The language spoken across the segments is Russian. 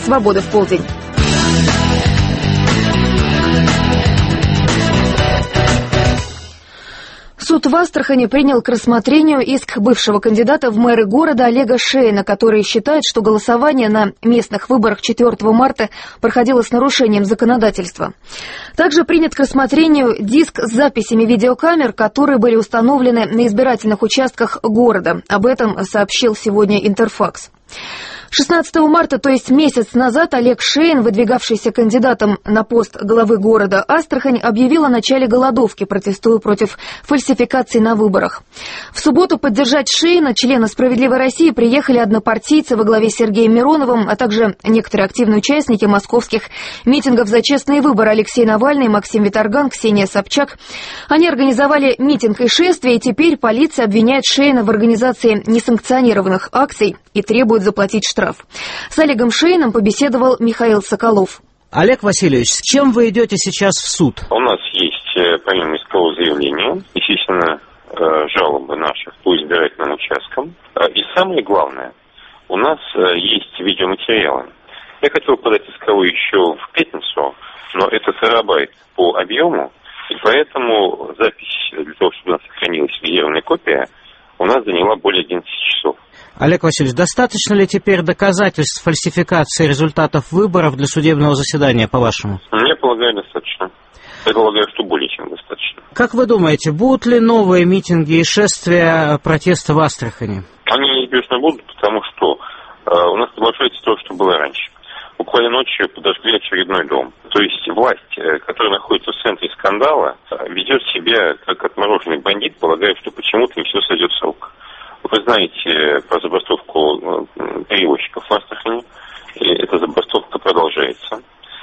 «Свобода в полдень». Суд в Астрахани принял к рассмотрению иск бывшего кандидата в мэры города Олега Шейна, который считает, что голосование на местных выборах 4 марта проходило с нарушением законодательства. Также принят к рассмотрению диск с записями видеокамер, которые были установлены на избирательных участках города. Об этом сообщил сегодня Интерфакс. 16 марта, то есть месяц назад, Олег Шейн, выдвигавшийся кандидатом на пост главы города Астрахань, объявил о начале голодовки, протестуя против фальсификаций на выборах. В субботу поддержать Шейна члены «Справедливой России» приехали однопартийцы во главе с Сергеем Мироновым, а также некоторые активные участники московских митингов за честные выборы: Алексей Навальный, Максим Виторган, Ксения Собчак. Они организовали митинг и шествие, и теперь полиция обвиняет Шейна в организации несанкционированных акций и требует заплатить штраф. С Олегом Шейном побеседовал Михаил Соколов. Олег Васильевич, с чем вы идете сейчас в суд? У нас есть, помимо искового заявления, естественно, жалобы наших по избирательным участкам. И самое главное, у нас есть видеоматериалы. Я хотел подать исковой еще в пятницу, но это терабайт по объему, и поэтому запись для того, чтобы у нас сохранилась резервная копия, у нас заняла более 11 часов. Олег Васильевич, достаточно ли теперь доказательств фальсификации результатов выборов для судебного заседания, по-вашему? Я полагаю, достаточно. Я полагаю, что более чем достаточно. Как вы думаете, будут ли новые митинги и шествия протеста в Астрахани? Они неизбежно будут, потому что у нас продолжается то, что было раньше. Буквально ночью подожгли очередной дом. То есть власть, которая находится в центре скандала, ведет себя как отмороженный бандит, полагая, что почему-то не все сойдет с рук. Вы знаете про забастовку перевозчиков в Астрахани, и эта забастовка продолжается.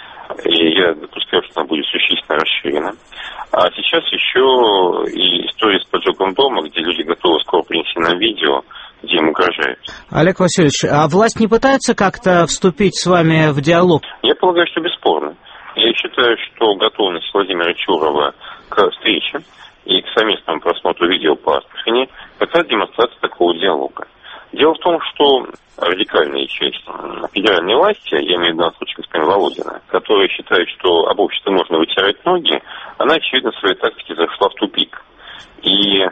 И я допускаю, что она будет существенно расширена. А сейчас еще и история с поджогом дома, где люди готовы скоро принести нам видео, где им угрожают. Олег Васильевич, а власть не пытается как-то вступить с вами в диалог? Я полагаю, что бесспорно. Я считаю, что готовность Владимира Чурова к встрече и к совместному просмотру видео по Астрахани как раз демонстрация такого диалога. Дело в том, что радикальная часть федеральной власти, я имею в виду на случай господина Володина, которая считает, что об обществе можно вытирать ноги, она, очевидно, в своей тактике зашла в тупик. И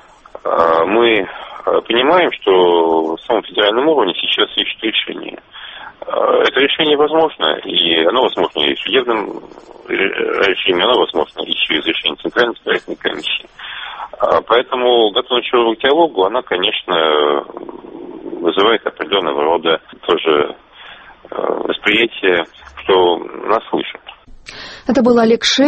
мы понимаем, что в самом федеральном уровне сейчас ищут решение. Это решение возможно, и оно возможно и в судебном режиме, оно возможно и через решение Центральной избирательной комиссии. Поэтому готовность к диалогу, она, конечно, вызывает определенного рода тоже восприятие, что нас слышат. Это был Олег Шейн.